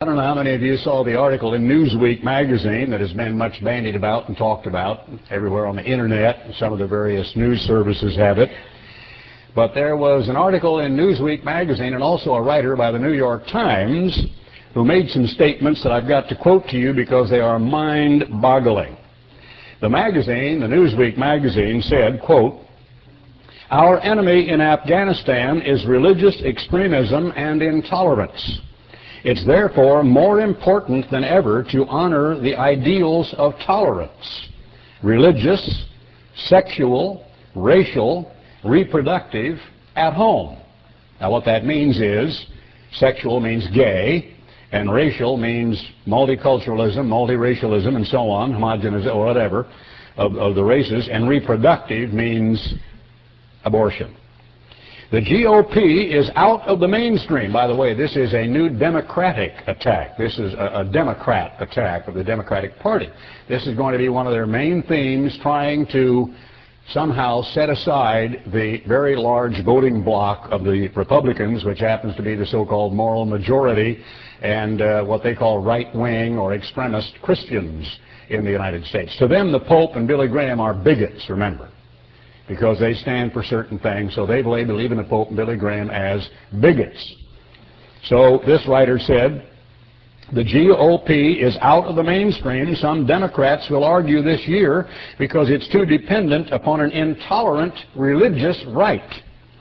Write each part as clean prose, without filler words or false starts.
I don't know how many of you saw the article in Newsweek magazine that has been much bandied about and talked about everywhere on the internet. Some of the various news services have it. But there was an article in Newsweek magazine and also a writer by the New York Times who made some statements that I've got to quote to you because they are mind-boggling. The magazine, the Newsweek magazine, said, quote, "Our enemy in Afghanistan is religious extremism and intolerance. It's therefore more important than ever to honor the ideals of tolerance, religious, sexual, racial, reproductive, at home." Now what that means is, sexual means gay, and racial means multiculturalism, multiracialism, and so on, homogeneous or whatever, of the races, and reproductive means abortion. The GOP is out of the mainstream. By the way, this is a new Democratic attack. This is a Democrat attack of the Democratic Party. This is going to be one of their main themes, trying to somehow set aside the very large voting bloc of the Republicans, which happens to be the so-called moral majority, and what they call right-wing or extremist Christians in the United States. To them, the Pope and Billy Graham are bigots, remember, because they stand for certain things, so they believe in the Pope and Billy Graham as bigots. So this writer said, the GOP is out of the mainstream. Some Democrats will argue this year because it's too dependent upon an intolerant religious right.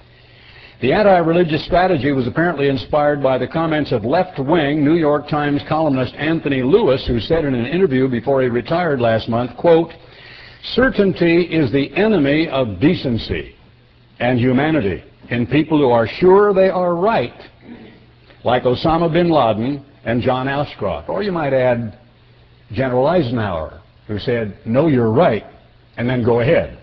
The anti-religious strategy was apparently inspired by the comments of left-wing New York Times columnist Anthony Lewis, who said in an interview before he retired last month, quote, "Certainty is the enemy of decency and humanity in people who are sure they are right, like Osama bin Laden and John Ashcroft." Or you might add General Eisenhower, who said, "No, you're right," and then go ahead.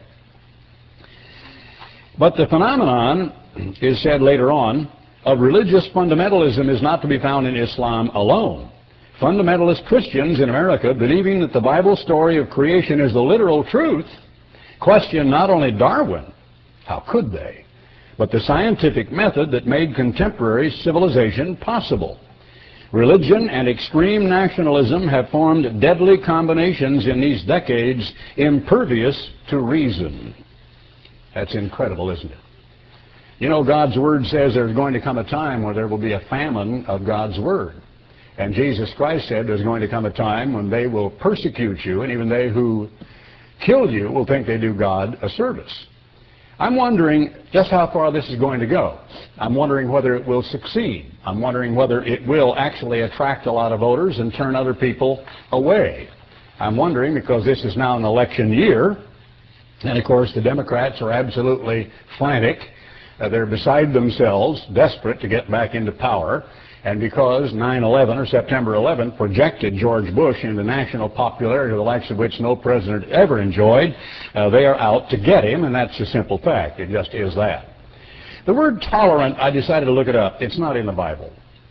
But the phenomenon, is said later on, of religious fundamentalism is not to be found in Islam alone. Fundamentalist Christians in America, believing that the Bible story of creation is the literal truth, question not only Darwin, how could they, but the scientific method that made contemporary civilization possible. Religion and extreme nationalism have formed deadly combinations in these decades, impervious to reason. That's incredible, isn't it? You know, God's Word says there's going to come a time where there will be a famine of God's Word. And Jesus Christ said there's going to come a time when they will persecute you, and even they who kill you will think they do God a service. I'm wondering just how far this is going to go. I'm wondering whether it will succeed. I'm wondering whether it will actually attract a lot of voters and turn other people away. I'm wondering, because this is now an election year, and of course the Democrats are absolutely frantic. They're beside themselves, desperate to get back into power. And because 9/11 or September 11 projected George Bush into national popularity, the likes of which no president ever enjoyed, they are out to get him, and that's a simple fact. It just is that. The word tolerant, I decided to look it up. It's not in the Bible.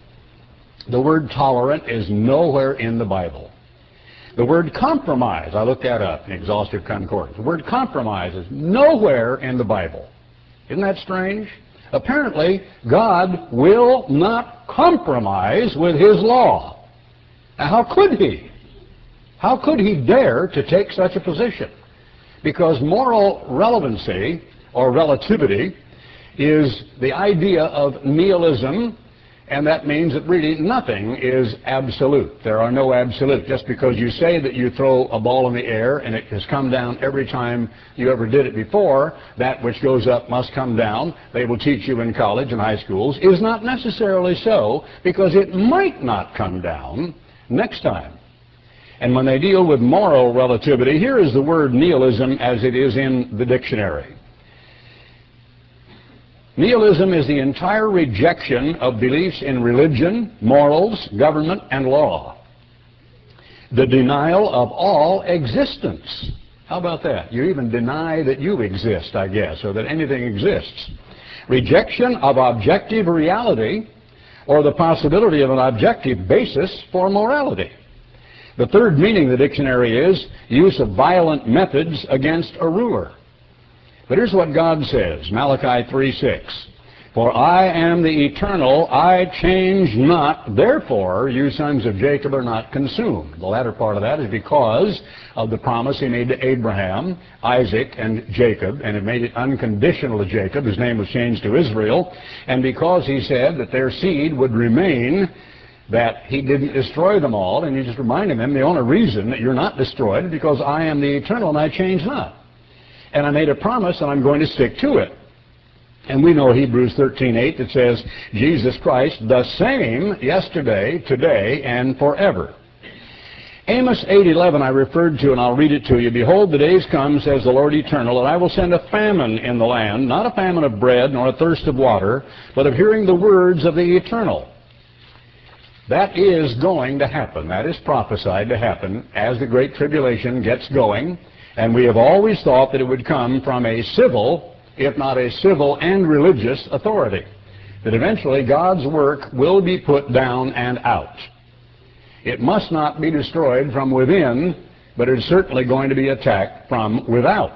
The word tolerant is nowhere in the Bible. The word compromise, I looked that up in Exhaustive Concordance. The word compromise is nowhere in the Bible. Isn't that strange? Apparently, God will not compromise with His law. Now, how could He? How could He dare to take such a position? Because moral relevancy or relativity is the idea of nihilism, and that means that really nothing is absolute. There are no absolutes. Just because you say that you throw a ball in the air and it has come down every time you ever did it before, that which goes up must come down, they will teach you in college and high schools, is not necessarily so, because it might not come down next time. And when they deal with moral relativity, here is the word nihilism as it is in the dictionary. Nihilism is the entire rejection of beliefs in religion, morals, government, and law. The denial of all existence. How about that? You even deny that you exist, I guess, or that anything exists. Rejection of objective reality or the possibility of an objective basis for morality. The third meaning of the dictionary is use of violent methods against a ruler. But here's what God says, Malachi 3:6. For I am the eternal, I change not. Therefore, you sons of Jacob are not consumed. The latter part of that is because of the promise he made to Abraham, Isaac, and Jacob, and it made it unconditional to Jacob. His name was changed to Israel. And because he said that their seed would remain, that he didn't destroy them all, and he just reminded them the only reason that you're not destroyed is because I am the eternal and I change not. And I made a promise and I'm going to stick to it. And we know Hebrews 13:8 that says, Jesus Christ, the same yesterday, today, and forever. Amos 8:11 I referred to, and I'll read it to you. Behold, the days come, says the Lord Eternal, and I will send a famine in the land, not a famine of bread, nor a thirst of water, but of hearing the words of the Eternal. That is going to happen. That is prophesied to happen as the Great Tribulation gets going. And we have always thought that it would come from a civil, if not a civil and religious authority. That eventually God's work will be put down and out. It must not be destroyed from within, but it is certainly going to be attacked from without.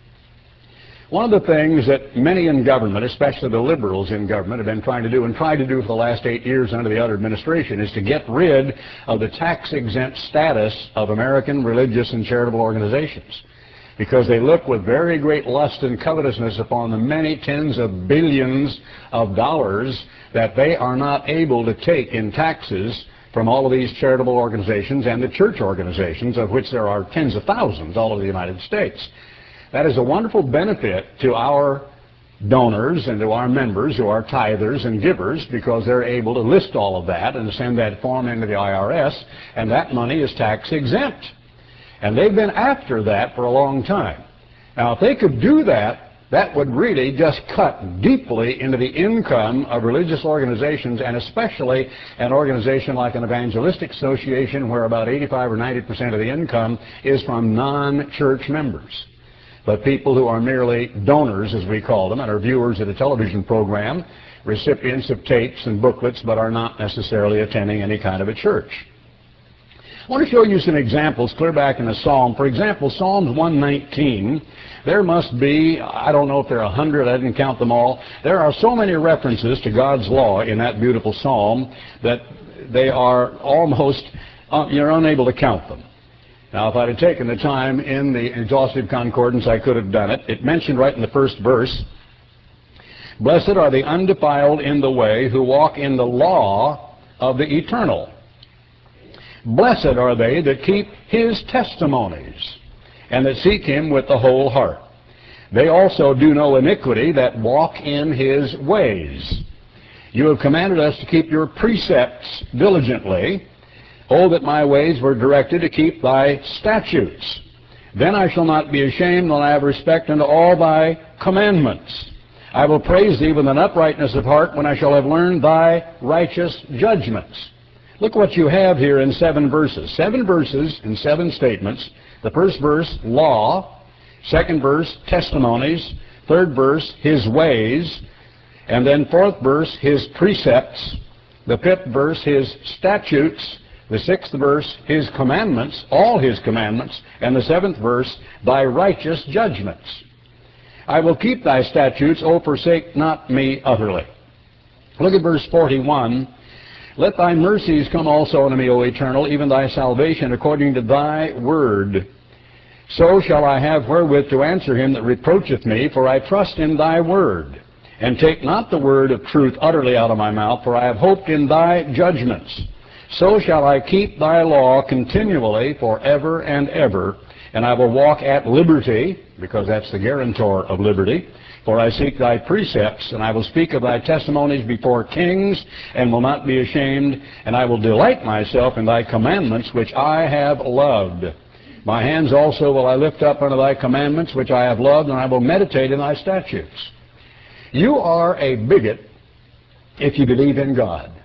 One of the things that many in government, especially the liberals in government, have been trying to do, and tried to do for the last 8 years under the other administration, is to get rid of the tax-exempt status of American religious and charitable organizations. Because they look with very great lust and covetousness upon the many tens of billions of dollars that they are not able to take in taxes from all of these charitable organizations and the church organizations, of which there are tens of thousands all over the United States. That is a wonderful benefit to our donors and to our members who are tithers and givers, because they're able to list all of that and send that form into the IRS, and that money is tax exempt. And they've been after that for a long time. Now, if they could do that, that would really just cut deeply into the income of religious organizations, and especially an organization like an evangelistic association where about 85 or 90% of the income is from non-church members. But people who are merely donors, as we call them, and are viewers of a television program, recipients of tapes and booklets, but are not necessarily attending any kind of a church. I want to show you some examples clear back in the Psalm. For example, Psalms 119, there must be, I don't know if there are 100, I didn't count them all. There are so many references to God's law in that beautiful psalm that they are almost, you're unable to count them. Now, if I had taken the time in the exhaustive concordance, I could have done it. It mentioned right in the first verse, blessed are the undefiled in the way who walk in the law of the eternal. Blessed are they that keep his testimonies, and that seek him with the whole heart. They also do no iniquity that walk in his ways. You have commanded us to keep your precepts diligently. Oh, that my ways were directed to keep thy statutes. Then I shall not be ashamed, when I have respect unto all thy commandments. I will praise thee with an uprightness of heart, when I shall have learned thy righteous judgments. Look what you have here in 7 verses. 7 verses in 7 statements. The first verse, law. Second verse, testimonies. Third verse, his ways. And then fourth verse, his precepts. The fifth verse, his statutes. The sixth verse, his commandments, all his commandments. And the seventh verse, thy righteous judgments. I will keep thy statutes, O forsake not me utterly. Look at verse 41. Let thy mercies come also unto me, O Eternal, even thy salvation according to thy word. So shall I have wherewith to answer him that reproacheth me, for I trust in thy word. And take not the word of truth utterly out of my mouth, for I have hoped in thy judgments. So shall I keep thy law continually forever and ever, and I will walk at liberty, because that's the guarantor of liberty. For I seek thy precepts, and I will speak of thy testimonies before kings, and will not be ashamed, and I will delight myself in thy commandments, which I have loved. My hands also will I lift up unto thy commandments, which I have loved, and I will meditate in thy statutes. You are a bigot if you believe in God,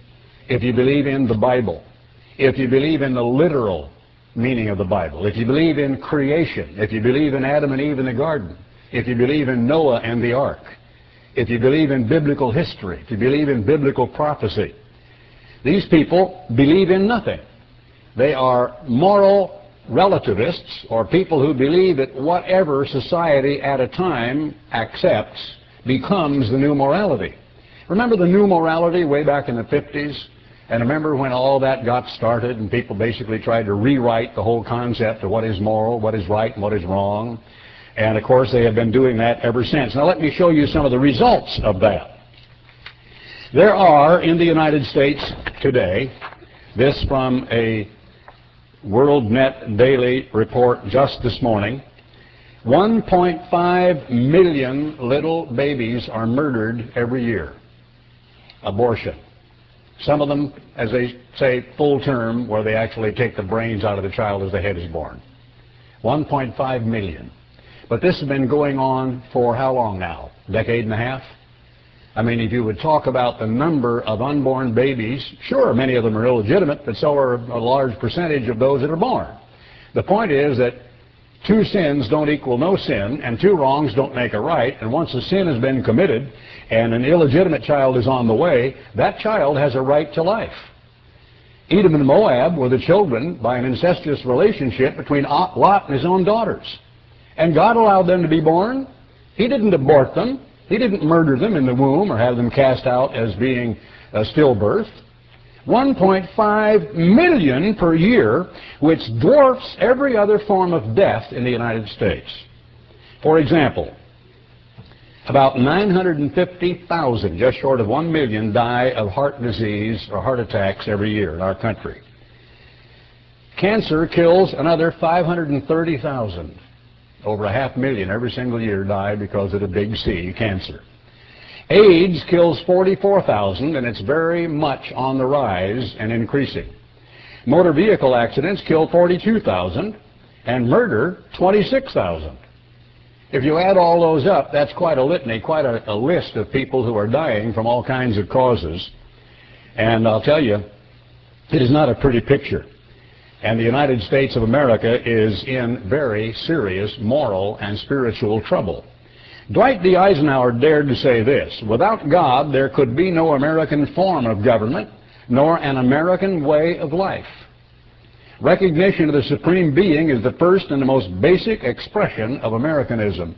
if you believe in the Bible, if you believe in the literal meaning of the Bible, if you believe in creation, if you believe in Adam and Eve in the garden, if you believe in Noah and the ark, if you believe in biblical history, if you believe in biblical prophecy. These people believe in nothing. They are moral relativists, or people who believe that whatever society at a time accepts becomes the new morality. Remember the new morality way back in the 50s? And remember when all that got started and people basically tried to rewrite the whole concept of what is moral, what is right, and what is wrong? And of course they have been doing that ever since. Now let me show you some of the results of that. There are in the United States today, this from a WorldNet Daily report just this morning, 1.5 million little babies are murdered every year. Abortion. Some of them, as they say, full term, where they actually take the brains out of the child as the head is born. 1.5 million. But this has been going on for how long now? A decade and a half? I mean, if you would talk about the number of unborn babies, sure, many of them are illegitimate, but so are a large percentage of those that are born. The point is that two sins don't equal no sin, and two wrongs don't make a right, and once a sin has been committed and an illegitimate child is on the way, that child has a right to life. Edom and Moab were the children by an incestuous relationship between Lot and his own daughters. And God allowed them to be born. He didn't abort them. He didn't murder them in the womb or have them cast out as being a stillbirth. 1.5 million per year, which dwarfs every other form of death in the United States. For example, about 950,000, just short of 1 million, die of heart disease or heart attacks every year in our country. Cancer kills another 530,000. Over 500,000 every single year die because of the big C, cancer. AIDS kills 44,000, and it's very much on the rise and increasing. Motor vehicle accidents kill 42,000, and murder 26,000. If you add all those up, that's quite a litany, quite a list of people who are dying from all kinds of causes. And I'll tell you, it is not a pretty picture. And the United States of America is in very serious moral and spiritual trouble. Dwight D. Eisenhower dared to say this: without God, there could be no American form of government, nor an American way of life. Recognition of the Supreme Being is the first and the most basic expression of Americanism.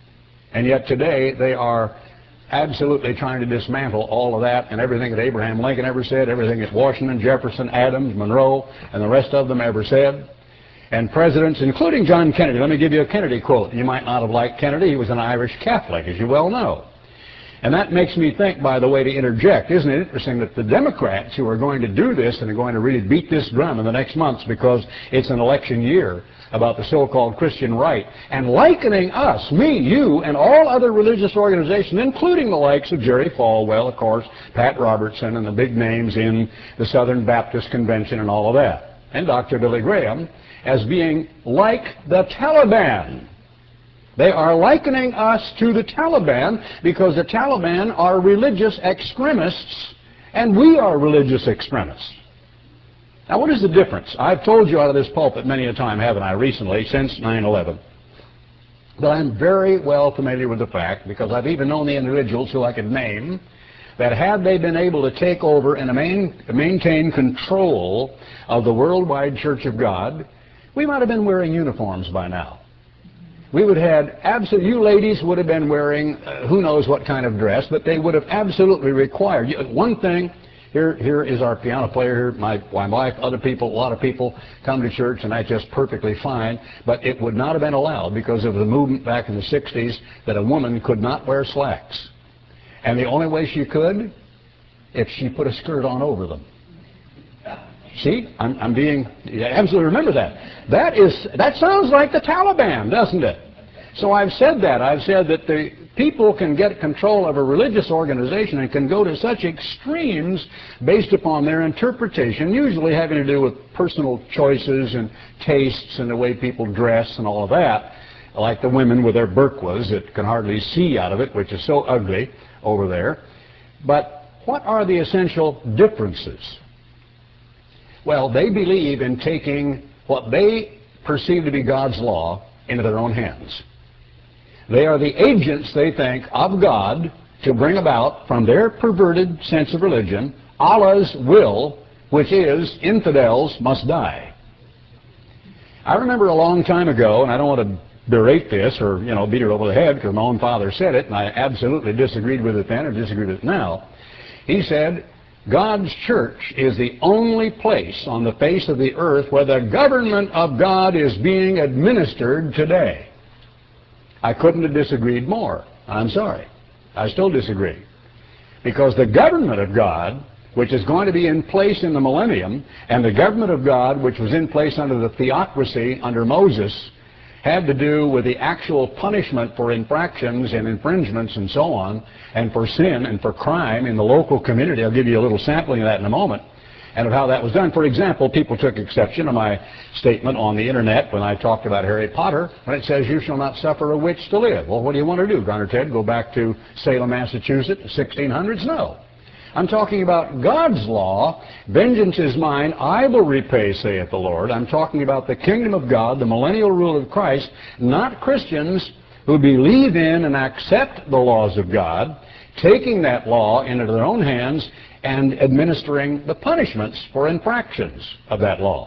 And yet today they are absolutely trying to dismantle all of that and everything that Abraham Lincoln ever said, everything that Washington, Jefferson, Adams, Monroe, and the rest of them ever said. And presidents, including John Kennedy. Let me give you a Kennedy quote. You might not have liked Kennedy. He was an Irish Catholic, as you well know. And that makes me think, by the way, to interject, isn't it interesting that the Democrats who are going to do this and are going to really beat this drum in the next months because it's an election year about the so-called Christian right, and likening us, me, you, and all other religious organizations, including the likes of Jerry Falwell, of course, Pat Robertson, and the big names in the Southern Baptist Convention and all of that, and Dr. Billy Graham, as being like the Taliban. They are likening us to the Taliban because the Taliban are religious extremists and we are religious extremists. Now, what is the difference? I've told you out of this pulpit many a time, haven't I, recently, since 9/11, that I'm very well familiar with the fact, because I've even known the individuals who I could name, that had they been able to take over and maintain control of the worldwide Church of God, we might have been wearing uniforms by now. We would have had absolutely, you ladies would have been wearing who knows what kind of dress, but they would have absolutely required one thing. Here is our piano player, my wife, other people, a lot of people come to church, and that's just perfectly fine, but it would not have been allowed because of the movement back in the 60s that a woman could not wear slacks. And the only way she could, if she put a skirt on over them. See, I'm being, absolutely remember that. That sounds like the Taliban, doesn't it? So I've said that. I've said that the people can get control of a religious organization and can go to such extremes based upon their interpretation, usually having to do with personal choices and tastes and the way people dress and all of that, like the women with their burqas that can hardly see out of it, which is so ugly over there. But what are the essential differences? Well, they believe in taking what they perceive to be God's law into their own hands. They are the agents, they think, of God to bring about, from their perverted sense of religion, Allah's will, which is infidels must die. I remember a long time ago, and I don't want to berate this or, beat it over the head because my own father said it, and I absolutely disagreed with it then or disagree with it now. He said, God's church is the only place on the face of the earth where the government of God is being administered today. I couldn't have disagreed more. I'm sorry. I still disagree. Because the government of God, which is going to be in place in the millennium, and the government of God, which was in place under the theocracy under Moses, had to do with the actual punishment for infractions and infringements and so on, and for sin and for crime in the local community. I'll give you a little sampling of that in a moment, and of how that was done. For example, people took exception to my statement on the internet when I talked about Harry Potter, when it says, you shall not suffer a witch to live. Well, what do you want to do, Garner Ted? Go back to Salem, Massachusetts, 1600s? No. I'm talking about God's law. Vengeance is mine, I will repay, saith the Lord. I'm talking about the kingdom of God, the millennial rule of Christ, not Christians who believe in and accept the laws of God, taking that law into their own hands and administering the punishments for infractions of that law.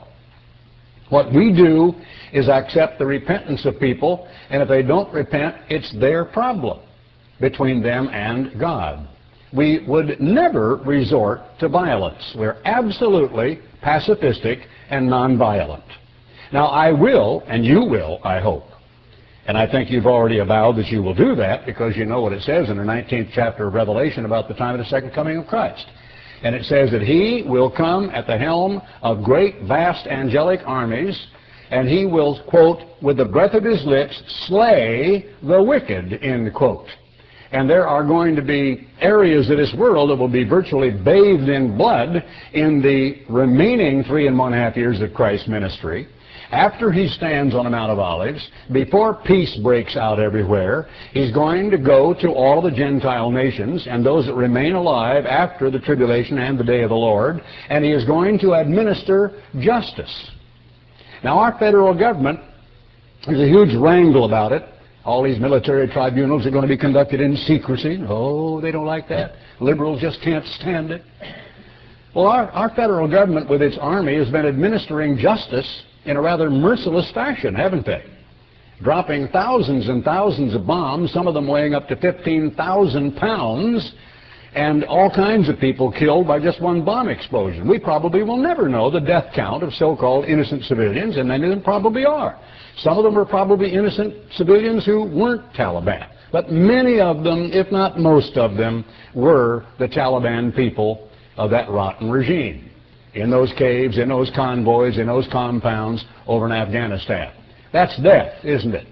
What we do is accept the repentance of people, and if they don't repent, it's their problem between them and God. We would never resort to violence. We're absolutely pacifistic and nonviolent. Now, I will, and you will, I hope. And I think you've already avowed that you will do that because you know what it says in the 19th chapter of Revelation about the time of the second coming of Christ. And it says that he will come at the helm of great, vast angelic armies, and he will, quote, with the breath of his lips, slay the wicked, end quote. And there are going to be areas of this world that will be virtually bathed in blood in the remaining 3.5 years of Christ's ministry. After he stands on the Mount of Olives, before peace breaks out everywhere, he's going to go to all the Gentile nations and those that remain alive after the tribulation and the day of the Lord, and he is going to administer justice. Now, our federal government, there's a huge wrangle about it. All these military tribunals are going to be conducted in secrecy. Oh, they don't like that. Liberals just can't stand it. Well, our federal government with its army has been administering justice in a rather merciless fashion, haven't they? Dropping thousands and thousands of bombs, some of them weighing up to 15,000 pounds, and all kinds of people killed by just one bomb explosion. We probably will never know the death count of so-called innocent civilians, and many of them probably are. Some of them are probably innocent civilians who weren't Taliban. But many of them, if not most of them, were the Taliban people of that rotten regime. In those caves, in those convoys, in those compounds over in Afghanistan. That's death, isn't it?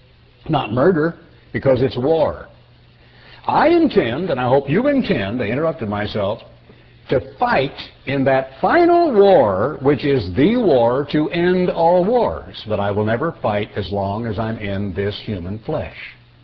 Not murder, because it's war. I intend, and I hope you intend, I interrupted myself, to fight in that final war, which is the war to end all wars. But I will never fight as long as I'm in this human flesh.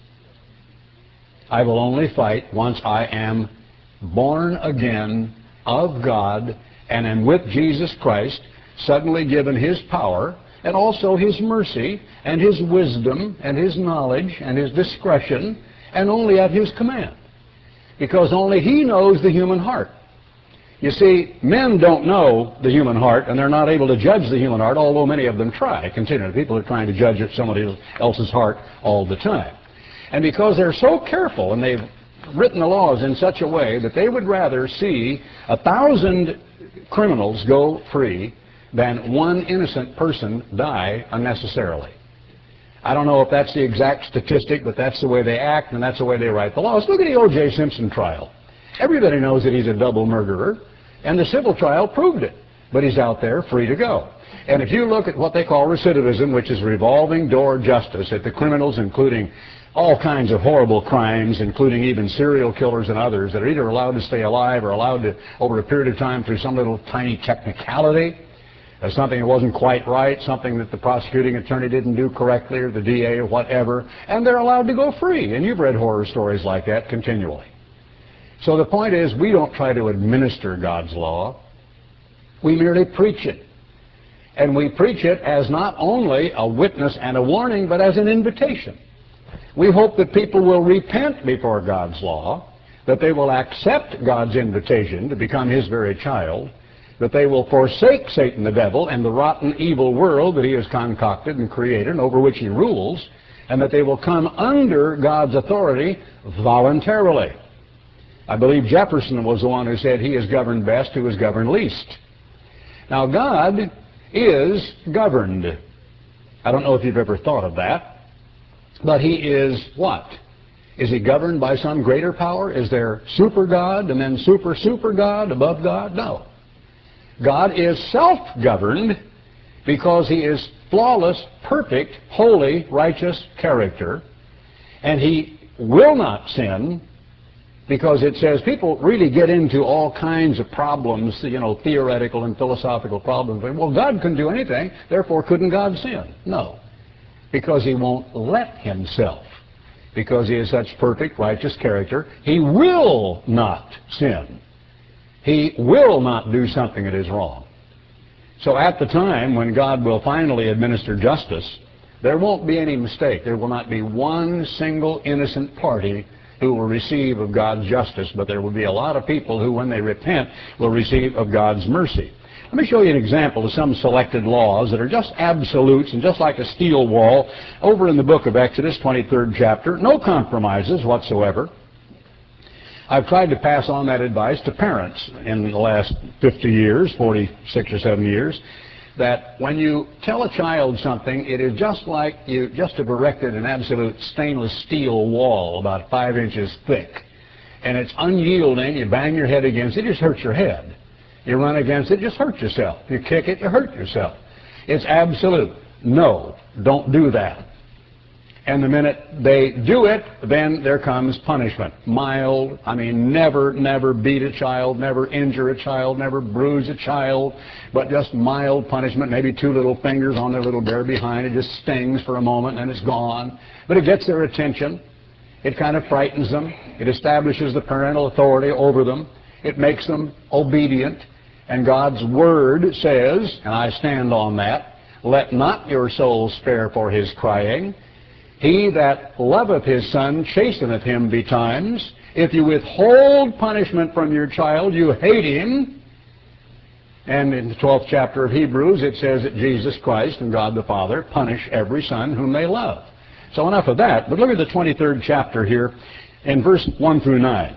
I will only fight once I am born again of God and am with Jesus Christ, suddenly given his power and also his mercy and his wisdom and his knowledge and his discretion, and only at his command. Because only he knows the human heart. You see, men don't know the human heart, and they're not able to judge the human heart, although many of them try continually. People are trying to judge somebody else's heart all the time. And because they're so careful, and they've written the laws in such a way that they would rather see 1,000 criminals go free than one innocent person die unnecessarily. I don't know if that's the exact statistic, but that's the way they act, and that's the way they write the laws. Look at the O.J. Simpson trial. Everybody knows that he's a double murderer, and the civil trial proved it. But he's out there free to go. And if you look at what they call recidivism, which is revolving door justice, at the criminals, including all kinds of horrible crimes, including even serial killers and others, that are either allowed to stay alive or allowed to, over a period of time, through some little tiny technicality, something that wasn't quite right, something that the prosecuting attorney didn't do correctly, or the DA or whatever, and they're allowed to go free. And you've read horror stories like that continually. So the point is, we don't try to administer God's law. We merely preach it. And we preach it as not only a witness and a warning, but as an invitation. We hope that people will repent before God's law, that they will accept God's invitation to become his very child, that they will forsake Satan the devil and the rotten, evil world that he has concocted and created and over which he rules, and that they will come under God's authority voluntarily. I believe Jefferson was the one who said he is governed best who is governed least. Now, God is governed. I don't know if you've ever thought of that, but he is what? Is he governed by some greater power? Is there super God and then super God above God? No. God is self-governed because he is flawless, perfect, holy, righteous character, and he will not sin, because it says people really get into all kinds of problems, theoretical and philosophical problems. Well, God couldn't do anything, therefore couldn't God sin? No, because he won't let himself. Because he is such perfect, righteous character, he will not sin. He will not do something that is wrong. So at the time when God will finally administer justice, there won't be any mistake. There will not be one single innocent party who will receive of God's justice, but there will be a lot of people who, when they repent, will receive of God's mercy. Let me show you an example of some selected laws that are just absolutes and just like a steel wall over in the book of Exodus, 23rd chapter. No compromises whatsoever. I've tried to pass on that advice to parents in the last 50 years, 46 or 7 years, that when you tell a child something, it is just like you just have erected an absolute stainless steel wall about 5 inches thick. And it's unyielding. You bang your head against it, it just hurts your head. You run against it, just hurt yourself. You kick it, you hurt yourself. It's absolute. No, don't do that. And the minute they do it, then there comes punishment. Mild, never beat a child, never injure a child, never bruise a child, but just mild punishment, maybe 2 little fingers on their little bear behind. It just stings for a moment and it's gone. But it gets their attention. It kind of frightens them. It establishes the parental authority over them. It makes them obedient. And God's Word says, and I stand on that, let not your soul spare for his crying. He that loveth his son chasteneth him betimes. If you withhold punishment from your child, you hate him. And in the 12th chapter of Hebrews, it says that Jesus Christ and God the Father punish every son whom they love. So enough of that. But look at the 23rd chapter here in verse 1 through 9.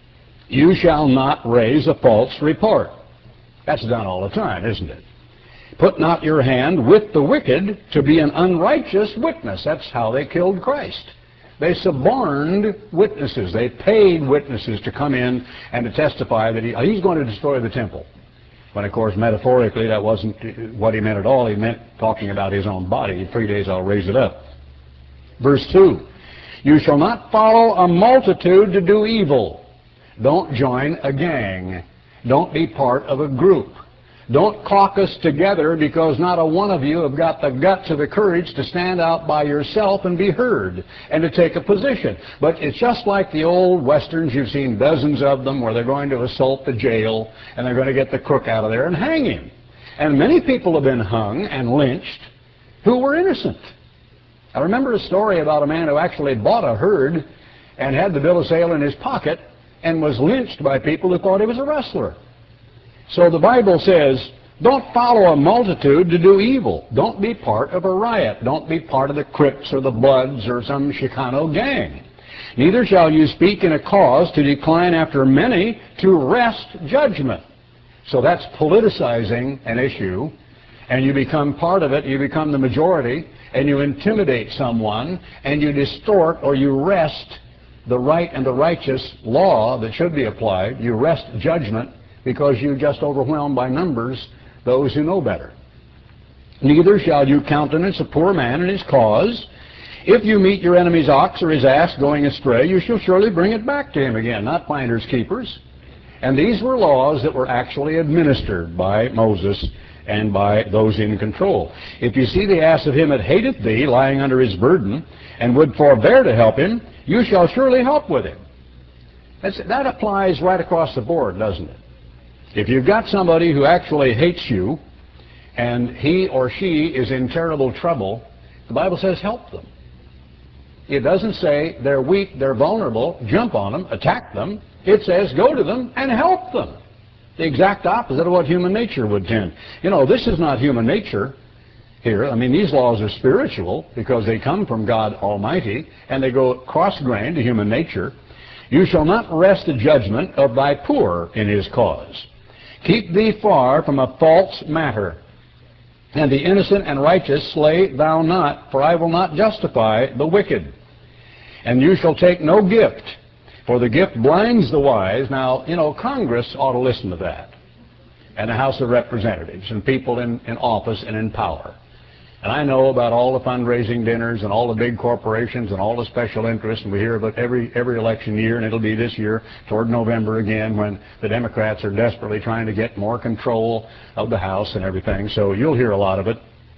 You shall not raise a false report. That's done all the time, isn't it? Put not your hand with the wicked to be an unrighteous witness. That's how they killed Christ. They suborned witnesses. They paid witnesses to come in and to testify that he's going to destroy the temple. When, of course, metaphorically, that wasn't what he meant at all. He meant talking about his own body. In 3 days I'll raise it up. Verse 2, you shall not follow a multitude to do evil. Don't join a gang. Don't be part of a group. Don't caucus together because not a one of you have got the guts or the courage to stand out by yourself and be heard and to take a position. But it's just like the old westerns. You've seen dozens of them where they're going to assault the jail and they're going to get the crook out of there and hang him. And many people have been hung and lynched who were innocent. I remember a story about a man who actually bought a herd and had the bill of sale in his pocket and was lynched by people who thought he was a rustler. So the Bible says, don't follow a multitude to do evil. Don't be part of a riot. Don't be part of the Crips or the Bloods or some Chicano gang. Neither shall you speak in a cause to decline after many to wrest judgment. So that's politicizing an issue, and you become part of it, you become the majority, and you intimidate someone, and you distort or you wrest the right and the righteous law that should be applied. You wrest judgment because you just overwhelmed by numbers those who know better. Neither shall you countenance a poor man in his cause. If you meet your enemy's ox or his ass going astray, you shall surely bring it back to him again, not finders keepers. And these were laws that were actually administered by Moses and by those in control. If you see the ass of him that hateth thee lying under his burden, and would forbear to help him, you shall surely help with him. That applies right across the board, doesn't it? If you've got somebody who actually hates you, and he or she is in terrible trouble, the Bible says help them. It doesn't say they're weak, they're vulnerable, jump on them, attack them. It says go to them and help them. The exact opposite of what human nature would tend. You know, this is not human nature. here. I mean, these laws are spiritual because they come from God Almighty, and they go cross-grained to human nature. You shall not wrest the judgment of thy poor in his cause. Keep thee far from a false matter. And the innocent and righteous slay thou not, for I will not justify the wicked. And you shall take no gift, for the gift blinds the wise. Now, you know, Congress ought to listen to that, and the House of Representatives, and people in office and in power. And I know about all the fundraising dinners and all the big corporations and all the special interests, and we hear about every election year, and it'll be this year toward November again when the Democrats are desperately trying to get more control of the House and everything. So you'll hear a lot of it.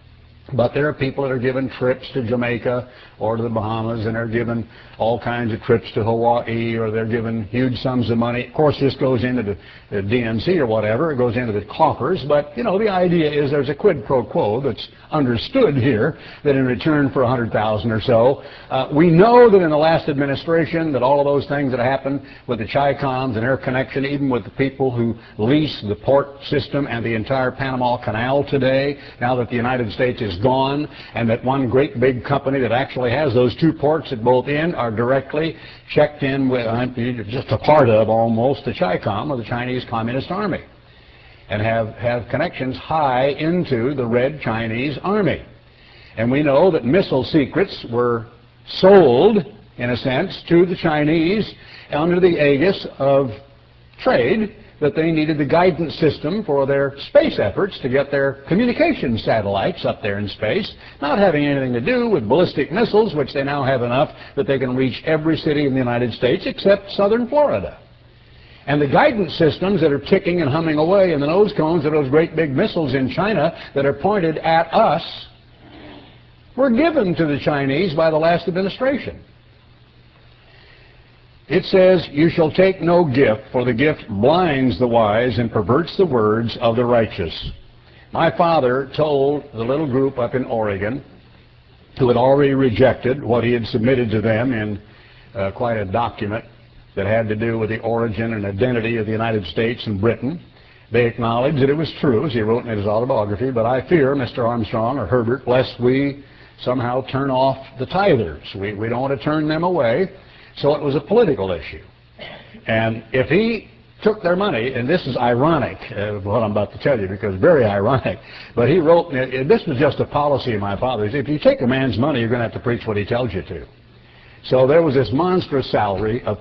But there are people that are given trips to Jamaica or to the Bahamas, and they're given all kinds of trips to Hawaii, or they're given huge sums of money. Of course, this goes into the DNC or whatever. It goes into the coffers. But, you know, the idea is there's a quid pro quo that's understood here, that in return for $100,000 or so, we know that in the last administration that all of those things that happened with the Chi-Coms and their connection, even with the people who lease the port system and the entire Panama Canal today, now that the United States is gone, and that one great big company that actually has those two ports at both ends are directly checked in with, just a part of almost, the Chi-Com, or the Chinese Communist Army, and have connections high into the Red Chinese Army. And we know that missile secrets were sold, in a sense, to the Chinese under the aegis of trade, that they needed the guidance system for their space efforts to get their communication satellites up there in space, not having anything to do with ballistic missiles, which they now have enough that they can reach every city in the United States except southern Florida. And the guidance systems that are ticking and humming away, and the nose cones of those great big missiles in China that are pointed at us, were given to the Chinese by the last administration. It says, you shall take no gift, for the gift blinds the wise and perverts the words of the righteous. My father told the little group up in Oregon, who had already rejected what he had submitted to them in quite a document that had to do with the origin and identity of the United States and Britain. They acknowledged that it was true, as he wrote in his autobiography, but I fear, Mr. Armstrong or Herbert, lest we somehow turn off the tithers. We don't want to turn them away. So it was a political issue. And if he took their money, and this is ironic, what I'm about to tell you, because very ironic, but he wrote, this was just a policy of my father's, if you take a man's money, you're going to have to preach what he tells you to. So there was this monstrous salary of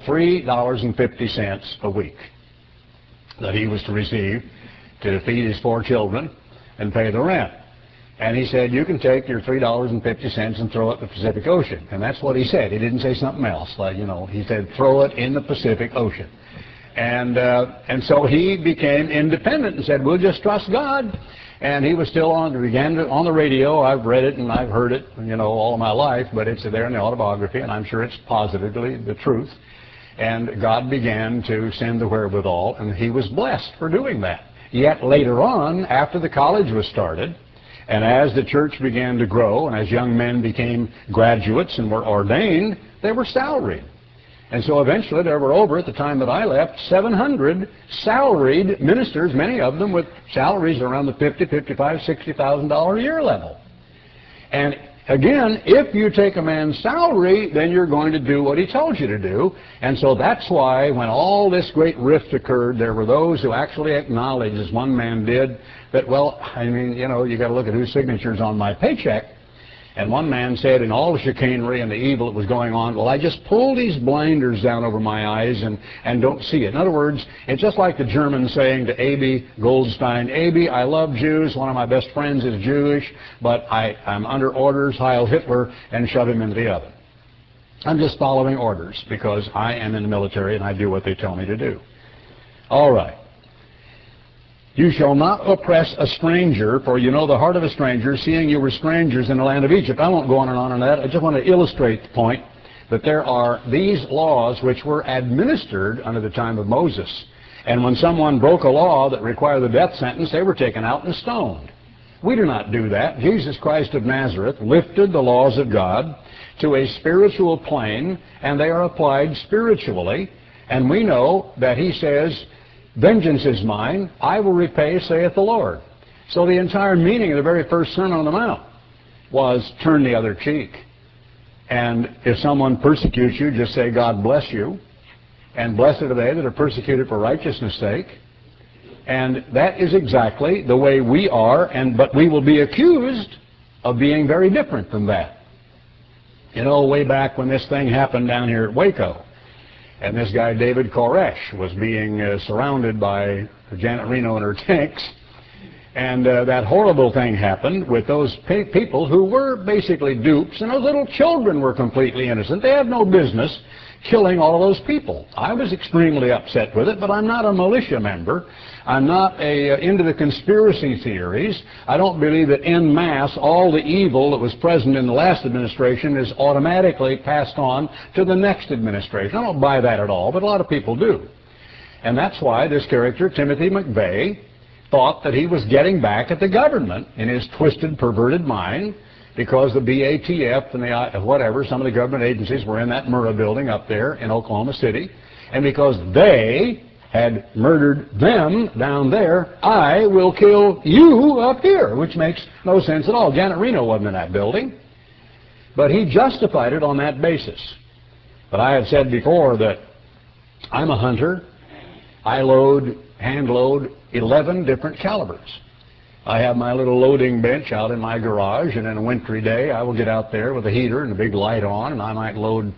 $3.50 a week that he was to receive to feed his 4 children and pay the rent. And he said, you can take your $3.50 and throw it in the Pacific Ocean. And that's what he said. He didn't say something else. Like, you know, he said, throw it in the Pacific Ocean. And so he became independent and said, we'll just trust God. And he was still on the radio. I've read it and I've heard it, you know, all of my life, but it's there in the autobiography, and I'm sure it's positively the truth. And God began to send the wherewithal, and he was blessed for doing that. Yet later on, after the college was started, and as the church began to grow, and as young men became graduates and were ordained, they were salaried. And so eventually there were over, at the time that I left, 700 salaried ministers, many of them with salaries around the $50,000, $55,000, $60,000 a year level. And again, if you take a man's salary, then you're going to do what he tells you to do. And so that's why when all this great rift occurred, there were those who actually acknowledged, as one man did, that, well, I mean, you know, you got to look at whose signature's on my paycheck. And one man said, in all the chicanery and the evil that was going on, well, I just pull these blinders down over my eyes and don't see it. In other words, it's just like the Germans saying to A.B. Goldstein, A.B., I love Jews, one of my best friends is Jewish, but I'm under orders, Heil Hitler, and shove him into the oven. I'm just following orders because I am in the military and I do what they tell me to do. All right. You shall not oppress a stranger, for you know the heart of a stranger, seeing you were strangers in the land of Egypt. I won't go on and that. I just want to illustrate the point that there are these laws which were administered under the time of Moses. And when someone broke a law that required the death sentence, they were taken out and stoned. We do not do that. Jesus Christ of Nazareth lifted the laws of God to a spiritual plane, and they are applied spiritually. And we know that he says, vengeance is mine, I will repay, saith the Lord. So the entire meaning of the very first Sermon on the Mount was turn the other cheek. And if someone persecutes you, just say, God bless you. And blessed are they that are persecuted for righteousness' sake. And that is exactly the way we are, but we will be accused of being very different than that. You know, way back when this thing happened down here at Waco, and this guy David Koresh was being surrounded by Janet Reno and her tanks, and that horrible thing happened with those people who were basically dupes, and those little children were completely innocent. They had no business killing all those people. I was extremely upset with it, but I'm not a militia member. I'm not into the conspiracy theories. I don't believe that en masse all the evil that was present in the last administration is automatically passed on to the next administration. I don't buy that at all, but a lot of people do. And that's why this character, Timothy McVeigh, thought that he was getting back at the government in his twisted, perverted mind, because the BATF and the whatever, some of the government agencies were in that Murrah building up there in Oklahoma City, and because they had murdered them down there, I will kill you up here, which makes no sense at all. Janet Reno wasn't in that building, but he justified it on that basis. But I have said before that I'm a hunter. I hand load 11 different calibers. I have my little loading bench out in my garage, and in a wintry day I will get out there with a heater and a big light on, and I might load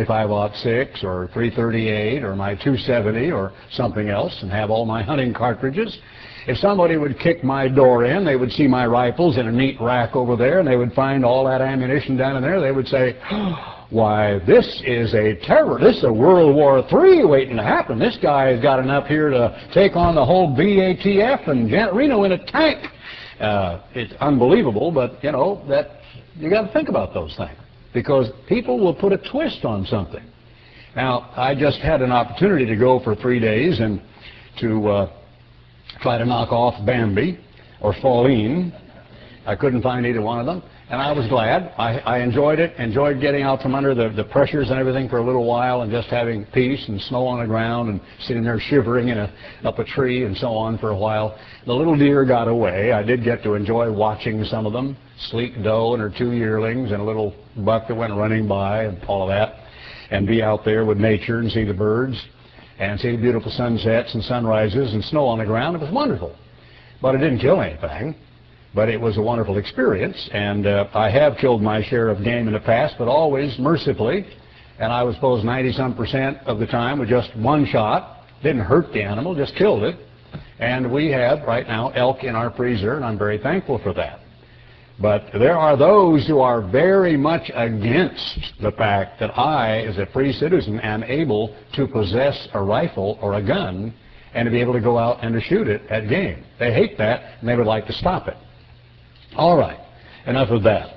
25-06 or 338 or my 270 or something else and have all my hunting cartridges. If somebody would kick my door in, they would see my rifles in a neat rack over there, and they would find all that ammunition down in there. They would say, why, this is a terror. This is a World War III waiting to happen. This guy has got enough here to take on the whole BATF and Janet Reno in a tank. It's unbelievable, but, you know, that you got to think about those things, because people will put a twist on something. Now, I just had an opportunity to go for 3 days and to try to knock off Bambi or Pauline. I couldn't find either one of them. And I was glad. I enjoyed it, enjoyed getting out from under the pressures and everything for a little while and just having peace and snow on the ground and sitting there shivering up a tree and so on for a while. The little deer got away. I did get to enjoy watching some of them, sleek doe and her 2 yearlings and a little buck that went running by and all of that, and be out there with nature and see the birds and see the beautiful sunsets and sunrises and snow on the ground. It was wonderful. But it didn't kill anything. But it was a wonderful experience, and I have killed my share of game in the past, but always mercifully, and I would suppose 90-some% of the time with just one shot. Didn't hurt the animal, just killed it. And we have right now elk in our freezer, and I'm very thankful for that. But there are those who are very much against the fact that I, as a free citizen, am able to possess a rifle or a gun and to be able to go out and to shoot it at game. They hate that, and they would like to stop it. All right, enough of that.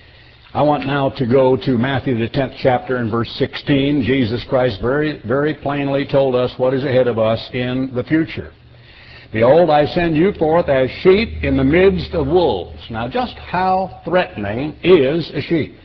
I want now to go to Matthew the 10th chapter and verse 16. Jesus Christ very, very plainly told us what is ahead of us in the future. Behold, I send you forth as sheep in the midst of wolves. Now, just how threatening is a sheep?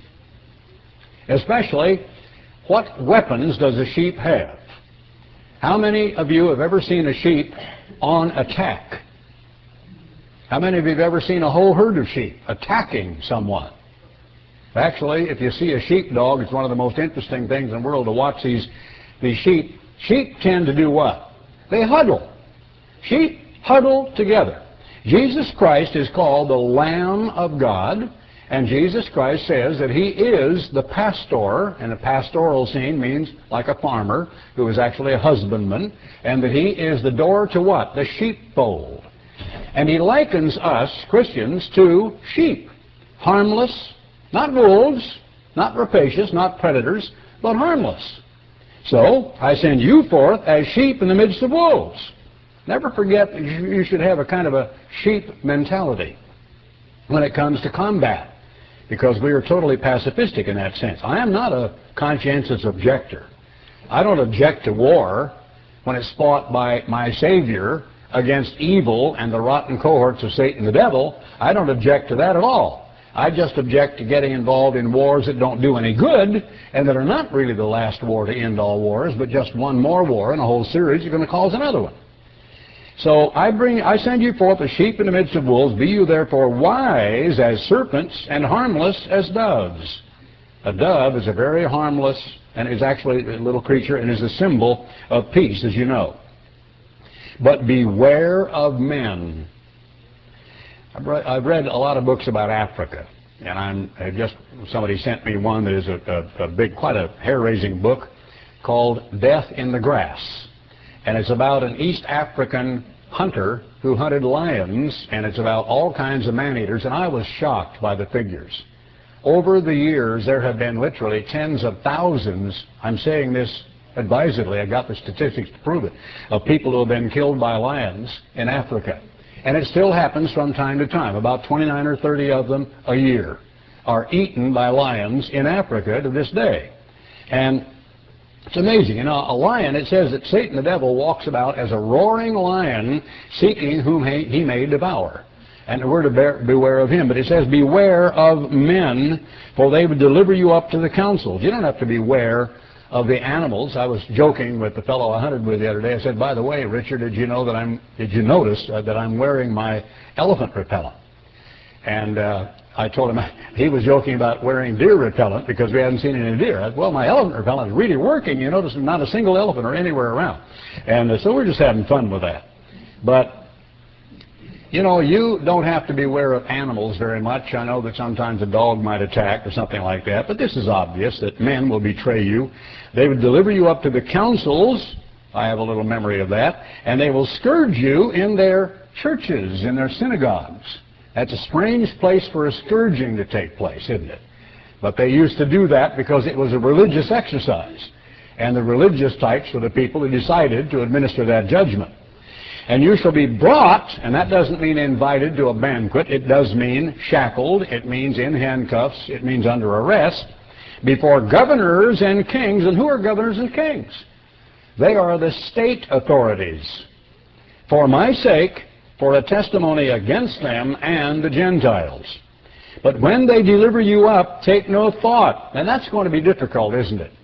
Especially, what weapons does a sheep have? How many of you have ever seen a sheep on attack? How many of you have ever seen a whole herd of sheep attacking someone? Actually, if you see a sheepdog, it's one of the most interesting things in the world to watch these sheep. Sheep tend to do what? They huddle. Sheep huddle together. Jesus Christ is called the Lamb of God, and Jesus Christ says that he is the pastor, and a pastoral scene means like a farmer who is actually a husbandman, and that he is the door to what? The sheepfold. And he likens us, Christians, to sheep. Harmless, not wolves, not rapacious, not predators, but harmless. So, I send you forth as sheep in the midst of wolves. Never forget that you should have a kind of a sheep mentality when it comes to combat, because we are totally pacifistic in that sense. I am not a conscientious objector. I don't object to war when it's fought by my Savior against evil and the rotten cohorts of Satan the devil. I don't object to that at all. I just object to getting involved in wars that don't do any good and that are not really the last war to end all wars, but just one more war in a whole series you're going to cause another one. So I send you forth as sheep in the midst of wolves. Be you therefore wise as serpents and harmless as doves. A dove is a very harmless and is actually a little creature and is a symbol of peace, as you know. But beware of men. I've read a lot of books about Africa, and somebody sent me one that is a big, quite a hair-raising book called Death in the Grass. And it's about an East African hunter who hunted lions, and it's about all kinds of man-eaters, and I was shocked by the figures. Over the years, there have been literally tens of thousands, I'm saying this advisedly, I got the statistics to prove it, of people who have been killed by lions in Africa. And it still happens from time to time. About 29 or 30 of them a year are eaten by lions in Africa to this day. And it's amazing. You know, a lion, it says that Satan the devil walks about as a roaring lion seeking whom he may devour. And we're to beware of him. But it says, beware of men, for they would deliver you up to the councils. You don't have to beware of the animals. I was joking with the fellow I hunted with the other day. I said, by the way, Richard, did you notice that I'm wearing my elephant repellent? And I told him he was joking about wearing deer repellent because we hadn't seen any deer. I said, well, my elephant repellent is really working. You notice not a single elephant or anywhere around. And so we're just having fun with that. But you know, you don't have to beware of animals very much. I know that sometimes a dog might attack or something like that, but this is obvious that men will betray you. They would deliver you up to the councils. I have a little memory of that. And they will scourge you in their churches, in their synagogues. That's a strange place for a scourging to take place, isn't it? But they used to do that because it was a religious exercise. And the religious types were the people who decided to administer that judgment. And you shall be brought, and that doesn't mean invited to a banquet. It does mean shackled. It means in handcuffs. It means under arrest before governors and kings. And who are governors and kings? They are the state authorities. For my sake, for a testimony against them and the Gentiles. But when they deliver you up, take no thought. And that's going to be difficult, isn't it?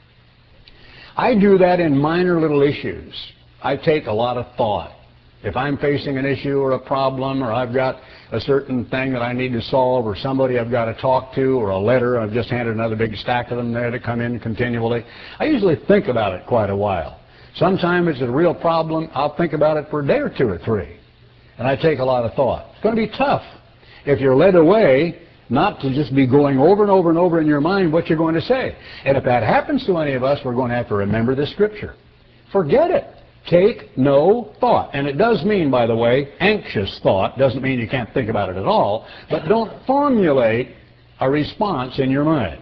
I do that in minor little issues. I take a lot of thought. If I'm facing an issue or a problem, or I've got a certain thing that I need to solve, or somebody I've got to talk to, or a letter, I've just handed another big stack of them there to come in continually, I usually think about it quite a while. Sometimes it's a real problem, I'll think about it for a day or two or three. And I take a lot of thought. It's going to be tough if you're led away not to just be going over and over and over in your mind what you're going to say. And if that happens to any of us, we're going to have to remember this scripture. Forget it. Take no thought. And it does mean, by the way, anxious thought. Doesn't mean you can't think about it at all. But don't formulate a response in your mind.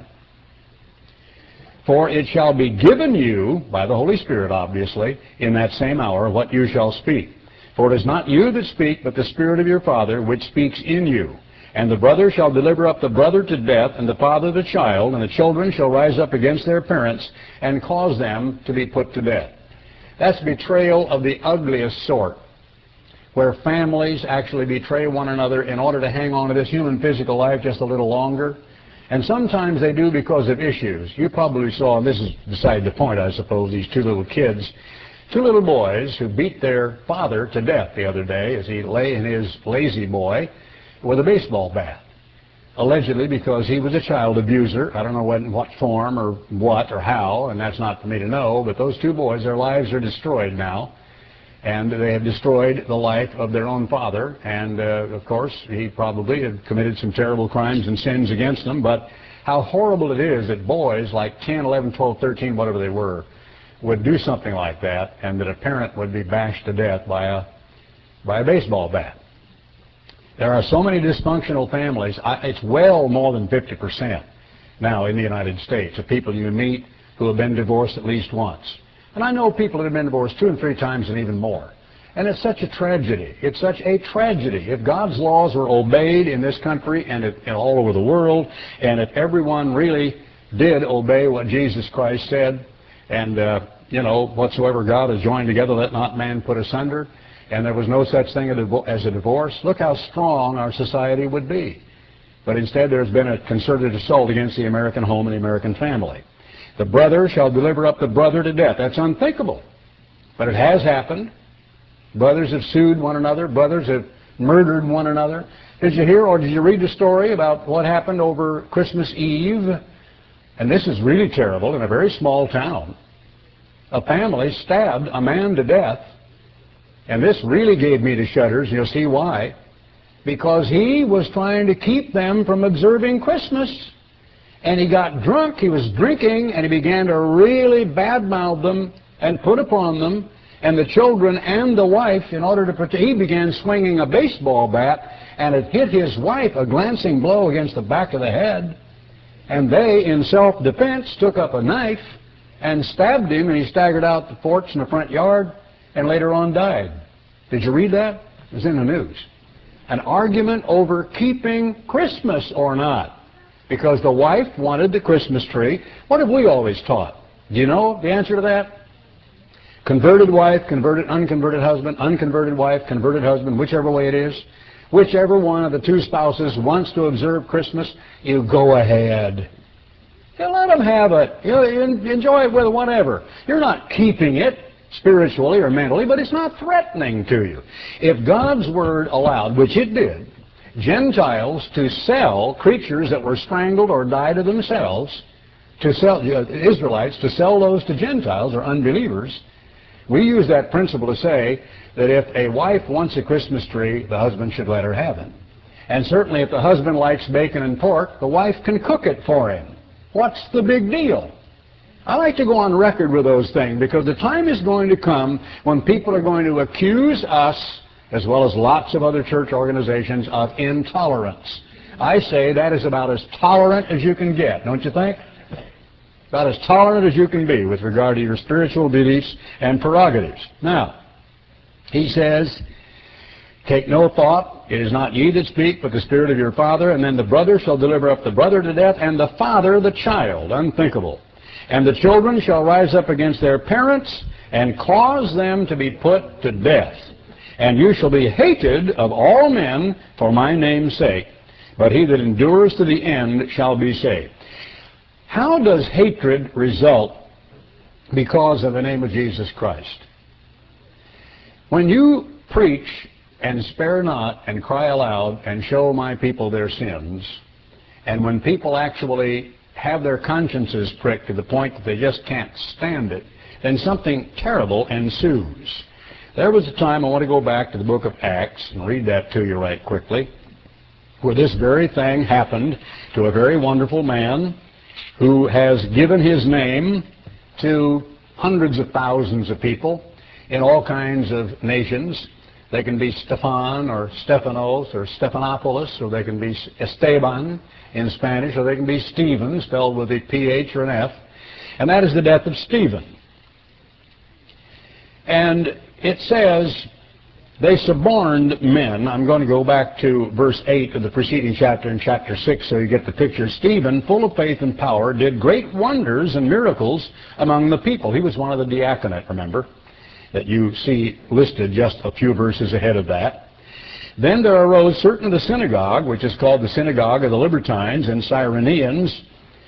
For it shall be given you, by the Holy Spirit obviously, in that same hour, what you shall speak. For it is not you that speak, but the Spirit of your Father, which speaks in you. And the brother shall deliver up the brother to death, and the father the child, and the children shall rise up against their parents, and cause them to be put to death. That's betrayal of the ugliest sort, where families actually betray one another in order to hang on to this human physical life just a little longer. And sometimes they do because of issues. You probably saw, and this is beside the point, I suppose, these two little kids, two little boys who beat their father to death the other day as he lay in his lazy boy with a baseball bat, allegedly because he was a child abuser. I don't know in what form or what or how, and that's not for me to know, but those two boys, their lives are destroyed now, and they have destroyed the life of their own father, and of course he probably had committed some terrible crimes and sins against them. But how horrible it is that boys like 10, 11, 12, 13, whatever they were, would do something like that, and that a parent would be bashed to death by a baseball bat. There are so many dysfunctional families. It's well more than 50% now in the United States of people you meet who have been divorced at least once. And I know people that have been divorced 2 and 3 times and even more. And it's such a tragedy. It's such a tragedy. If God's laws were obeyed in this country and all over the world, and if everyone really did obey what Jesus Christ said, and, whatsoever God has joined together, let not man put asunder, and there was no such thing as a divorce, look how strong our society would be. But instead there's been a concerted assault against the American home and the American family. The brother shall deliver up the brother to death. That's unthinkable. But it has happened. Brothers have sued one another. Brothers have murdered one another. Did you hear or did you read the story about what happened over Christmas Eve? And this is really terrible in a very small town. A family stabbed a man to death. And this really gave me the shudders. You'll see why. Because he was trying to keep them from observing Christmas. And he got drunk, he was drinking, and he began to really badmouth them and put upon them, and the children and the wife, in order to protect, he began swinging a baseball bat, and it hit his wife, a glancing blow against the back of the head, and they, in self-defense, took up a knife and stabbed him, and he staggered out the porch in the front yard, and later on died. Did you read that? It was in the news. An argument over keeping Christmas or not. Because the wife wanted the Christmas tree. What have we always taught? Do you know the answer to that? Converted wife, converted, unconverted husband, unconverted wife, converted husband, whichever way it is. Whichever one of the two spouses wants to observe Christmas, you go ahead. You let them have it. You enjoy it with whatever. You're not keeping it spiritually or mentally, but it's not threatening to you. If God's Word allowed, which it did, Gentiles to sell creatures that were strangled or died of themselves, to sell Israelites to sell those to Gentiles or unbelievers, we use that principle to say that if a wife wants a Christmas tree, the husband should let her have it. And certainly if the husband likes bacon and pork, the wife can cook it for him. What's the big deal? I like to go on record with those things because the time is going to come when people are going to accuse us, as well as lots of other church organizations, of intolerance. I say that is about as tolerant as you can get, don't you think? About as tolerant as you can be with regard to your spiritual beliefs and prerogatives. Now, he says, take no thought, it is not ye that speak, but the Spirit of your Father, and then the brother shall deliver up the brother to death, and the father the child. Unthinkable. And the children shall rise up against their parents, and cause them to be put to death. And you shall be hated of all men for my name's sake, but he that endures to the end shall be saved. How does hatred result because of the name of Jesus Christ? When you preach and spare not and cry aloud and show my people their sins, and when people actually have their consciences pricked to the point that they just can't stand it, then something terrible ensues. There was a time, I want to go back to the book of Acts and read that to you right quickly, where this very thing happened to a very wonderful man who has given his name to hundreds of thousands of people in all kinds of nations. They can be Stephan or Stephanos or Stephanopoulos, or they can be Esteban in Spanish, or they can be Stephen, spelled with a PH or an F, and that is the death of Stephen. And it says, they suborned men. I'm going to go back to verse 8 of the preceding chapter in chapter 6 so you get the picture. Stephen, full of faith and power, did great wonders and miracles among the people. He was one of the diaconate, remember, that you see listed just a few verses ahead of that. Then there arose certain of the synagogue, which is called the synagogue of the Libertines and Cyrenians,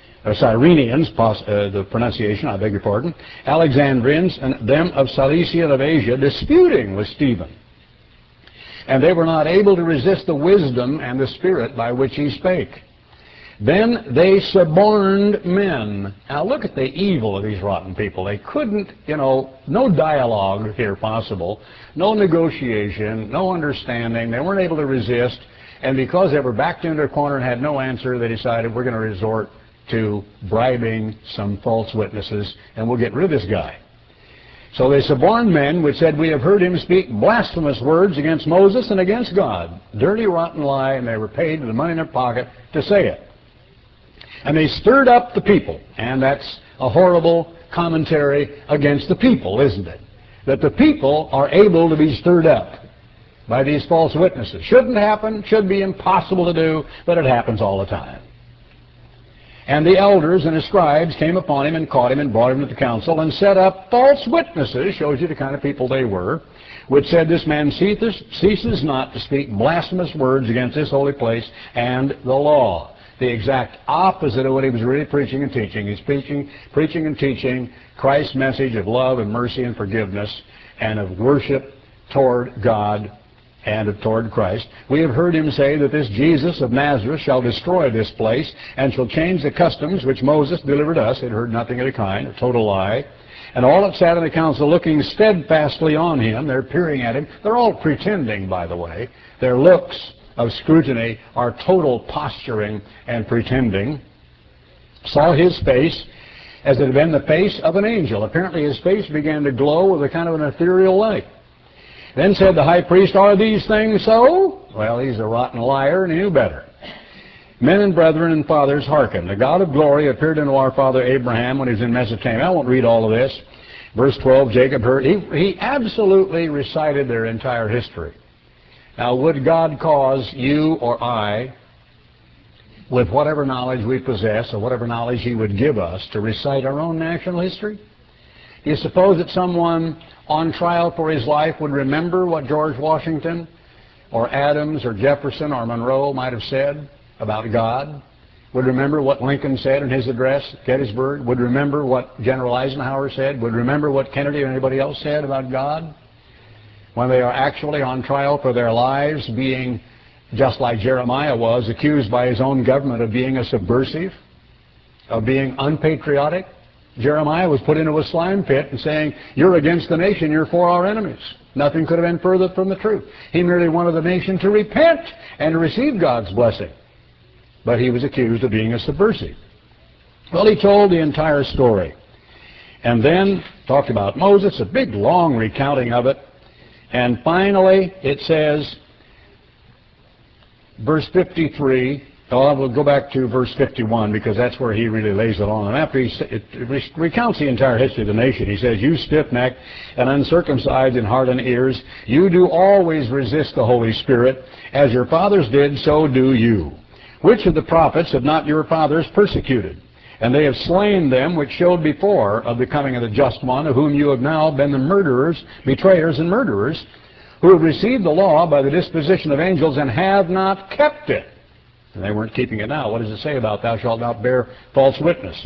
the pronunciation, I beg your pardon, Alexandrians, and them of Cilicia and of Asia, disputing with Stephen. And they were not able to resist the wisdom and the spirit by which he spake. Then they suborned men. Now look at the evil of these rotten people. They couldn't, no dialogue here possible, no negotiation, no understanding. They weren't able to resist. And because they were backed into a corner and had no answer, they decided we're going to resort to bribing some false witnesses, and we'll get rid of this guy. So they suborned men which said, we have heard him speak blasphemous words against Moses and against God. Dirty, rotten lie, and they were paid with the money in their pocket to say it. And they stirred up the people, and that's a horrible commentary against the people, isn't it? That the people are able to be stirred up by these false witnesses. Shouldn't happen, should be impossible to do, but it happens all the time. And the elders and the scribes came upon him and caught him and brought him to the council and set up false witnesses, shows you the kind of people they were, which said, this man ceases not to speak blasphemous words against this holy place and the law. The exact opposite of what he was really preaching and teaching. He's preaching and teaching Christ's message of love and mercy and forgiveness and of worship toward God and toward Christ. We have heard him say that this Jesus of Nazareth shall destroy this place and shall change the customs which Moses delivered us. They'd heard nothing of the kind, a total lie. And all that sat in the council looking steadfastly on him, they're peering at him. They're all pretending, by the way. Their looks of scrutiny are total posturing and pretending. Saw his face as it had been the face of an angel. Apparently his face began to glow with a kind of an ethereal light. Then said the high priest, are these things so? Well, he's a rotten liar, and he knew better. Men and brethren and fathers, hearken. The God of glory appeared unto our father Abraham when he was in Mesopotamia. I won't read all of this. Verse 12, Jacob heard. He absolutely recited their entire history. Now, would God cause you or I, with whatever knowledge we possess or whatever knowledge he would give us, to recite our own national history? Do you suppose that someone on trial for his life would remember what George Washington or Adams or Jefferson or Monroe might have said about God? Would remember what Lincoln said in his address at Gettysburg? Would remember what General Eisenhower said? Would remember what Kennedy or anybody else said about God? When they are actually on trial for their lives, being, just like Jeremiah was, accused by his own government of being a subversive, of being unpatriotic. Jeremiah was put into a slime pit and saying, you're against the nation, you're for our enemies. Nothing could have been further from the truth. He merely wanted the nation to repent and to receive God's blessing. But he was accused of being a subversive. Well, he told the entire story. And then talked about Moses, a big, long recounting of it. And finally, it says, verse 53, we'll go back to verse 51 because that's where he really lays it on. And after he recounts the entire history of the nation, he says, you stiff-necked and uncircumcised in heart and ears, you do always resist the Holy Spirit. As your fathers did, so do you. Which of the prophets have not your fathers persecuted? And they have slain them which showed before of the coming of the just one, of whom you have now been the murderers, betrayers, and murderers, who have received the law by the disposition of angels and have not kept it. And they weren't keeping it now. What does it say about thou shalt not bear false witness?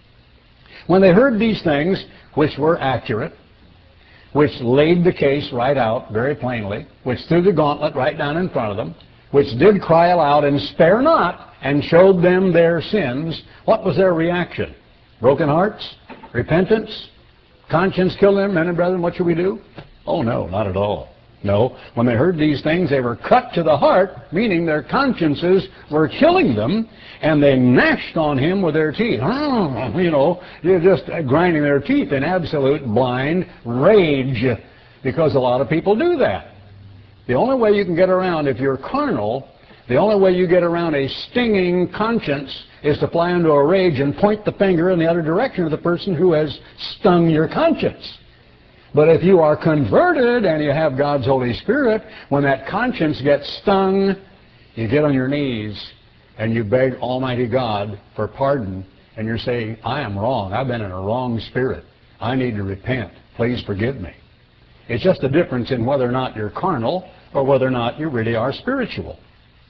When they heard these things, which were accurate, which laid the case right out very plainly, which threw the gauntlet right down in front of them, which did cry aloud and spare not, and showed them their sins, what was their reaction? Broken hearts? Repentance? Conscience kill them? Men and brethren, what should we do? Oh no, not at all. No, when they heard these things, they were cut to the heart, meaning their consciences were killing them, and they gnashed on him with their teeth. You know, they're just grinding their teeth in absolute blind rage, because a lot of people do that. The only way you can get around, if you're carnal, the only way you get around a stinging conscience is to fly into a rage and point the finger in the other direction of the person who has stung your conscience. But if you are converted and you have God's Holy Spirit, when that conscience gets stung, you get on your knees and you beg Almighty God for pardon, and you're saying, I am wrong. I've been in a wrong spirit. I need to repent. Please forgive me. It's just a difference in whether or not you're carnal or whether or not you really are spiritual.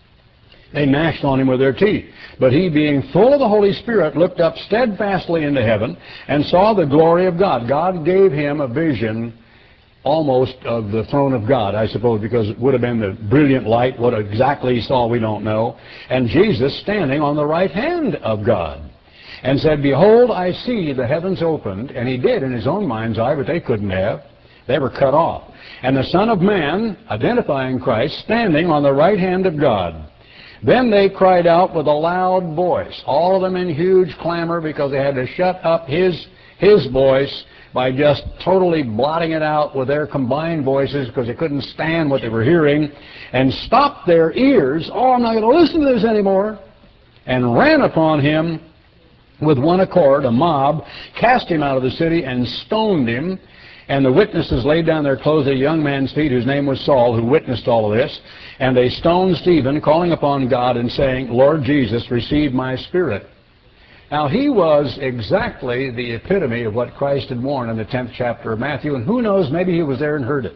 They gnashed on him with their teeth. But he, being full of the Holy Spirit, looked up steadfastly into heaven and saw the glory of God. God gave him a vision almost of the throne of God, I suppose, because it would have been the brilliant light. What exactly he saw, we don't know. And Jesus standing on the right hand of God, and said, behold, I see the heavens opened. And he did in his own mind's eye, but they couldn't have. They were cut off. And the Son of Man, identifying Christ, standing on the right hand of God. Then they cried out with a loud voice, all of them in huge clamor, because they had to shut up his voice by just totally blotting it out with their combined voices, because they couldn't stand what they were hearing, and stopped their ears. Oh, I'm not going to listen to this anymore. And ran upon him with one accord, a mob, cast him out of the city and stoned him. And the witnesses laid down their clothes at a young man's feet, whose name was Saul, who witnessed all of this. And they stoned Stephen, calling upon God and saying, Lord Jesus, receive my spirit. Now, he was exactly the epitome of what Christ had warned in the 10th chapter of Matthew. And who knows, maybe he was there and heard it.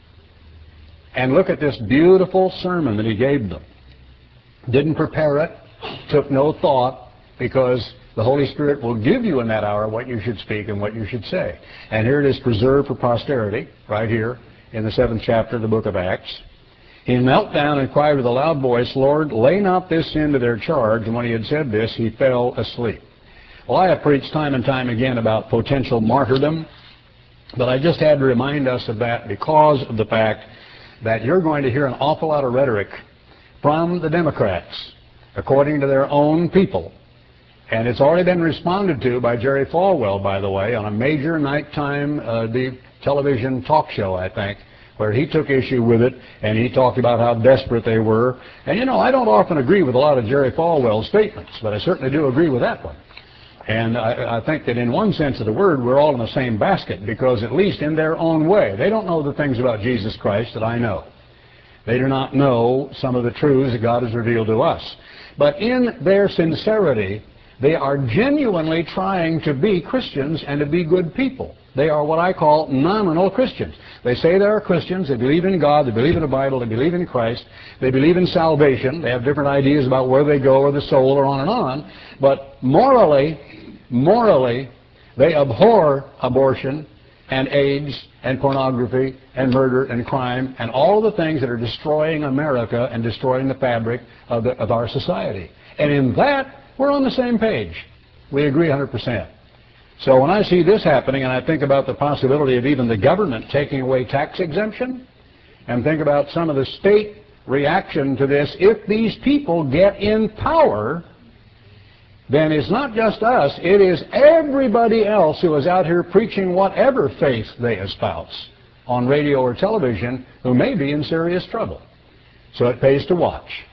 And look at this beautiful sermon that he gave them. Didn't prepare it, took no thought, because the Holy Spirit will give you in that hour what you should speak and what you should say. And here it is preserved for posterity, right here in the 7th chapter of the book of Acts. He knelt down and cried with a loud voice, "Lord, lay not this sin to their charge." And when he had said this, he fell asleep. Well, I have preached time and time again about potential martyrdom, but I just had to remind us of that because of the fact that you're going to hear an awful lot of rhetoric from the Democrats, according to their own people. And it's already been responded to by Jerry Falwell, by the way, on a major nighttime television talk show, I think, where he took issue with it, and he talked about how desperate they were. And you know, I don't often agree with a lot of Jerry Falwell's statements, but I certainly do agree with that one. And I think that in one sense of the word, we're all in the same basket, because at least in their own way, they don't know the things about Jesus Christ that I know. They do not know some of the truths that God has revealed to us. But in their sincerity, they are genuinely trying to be Christians and to be good people. They are what I call nominal Christians. They say they are Christians, they believe in God, they believe in the Bible, they believe in Christ, they believe in salvation, they have different ideas about where they go or the soul or on, but morally, they abhor abortion and AIDS and pornography and murder and crime and all the things that are destroying America and destroying the fabric of our society. And in that, we're on the same page. We agree 100%. So when I see this happening, and I think about the possibility of even the government taking away tax exemption, and think about some of the state reaction to this, if these people get in power, then it's not just us, it is everybody else who is out here preaching whatever faith they espouse on radio or television who may be in serious trouble. So it pays to watch.